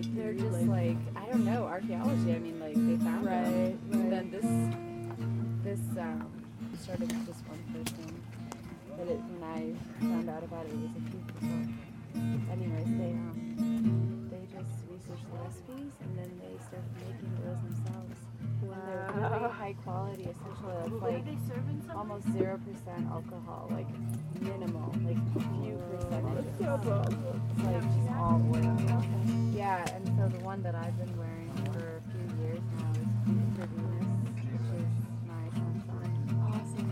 like they're you, just like I don't know, archaeology. I mean, like they found them. right. And then this started with just one person. But when I found out about it, it was a few people. Anyways, they just researched the recipes and then they started making the oils themselves. Wow. And they're really high quality essential oils, like almost 0% alcohol, like minimal, like few percentages. It's like just all oil. Yeah, and so the one that I've been wearing for a few years now is Food for Venus, which is my sunsign. Awesome.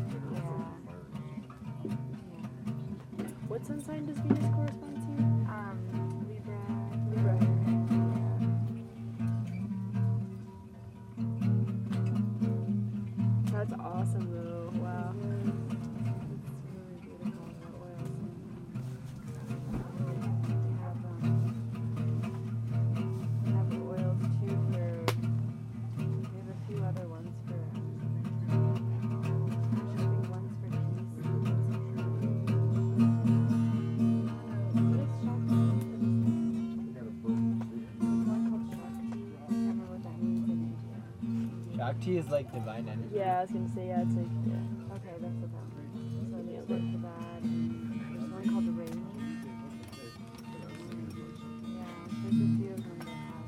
Yeah. What sun sign does Venus correspond to? Libra. Libra. That's awesome though. Wow. It's really beautiful, the oils. They have oils too for, we have a few other ones for, actually ones for peace. What is Shakti? There's one called Shakti. I can't remember what that means in India. Shakti is like divine energy. Yeah, I was gonna say it's like Okay, that's what that means. So there's one for that. There's one called the Rainy. Yeah, there's a few of them that have.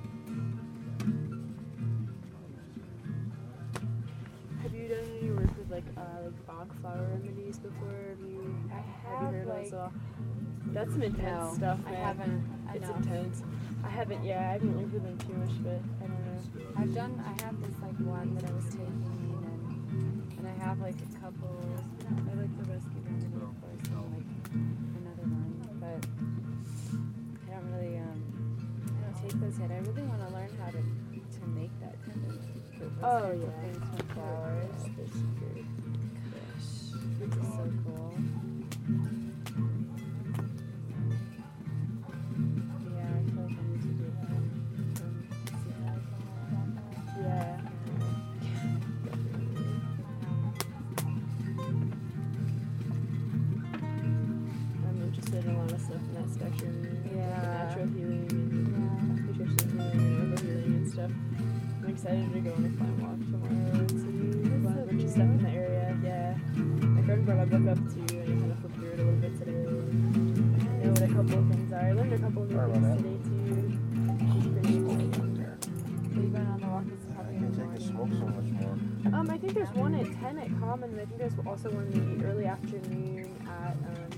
Have you done any work with like Bach flower remedies before? Have you heard like, also? That's some intense no, stuff, I man. haven't. It's enough. intense. I haven't worked with them too much, but I don't know. I have this like one that I was taking and I have like a couple, I like the rescue remedy of course, and like another one, but I don't really, I don't take those yet. I really want to learn how to make that kind of things from flowers. They're super, which is so cool. Yeah, I feel like I need to do that. See how I can learn about that. Yeah. I'm interested in a lot of stuff in that spectrum. Yeah. Like natural healing and nutritional healing and herbal healing and stuff. I'm excited to go on a plant walk tomorrow and see a bunch of stuff in the area. Yeah. My friend brought a book up too and I kind of flipped through it a little bit today. I know what a couple of things are. I learned a couple of new things today too. Which is pretty cool. Are you going on the walk this probably in the morning? Smoke so much more. I think there's one at 10 at Common, and I think there's also one in the early afternoon at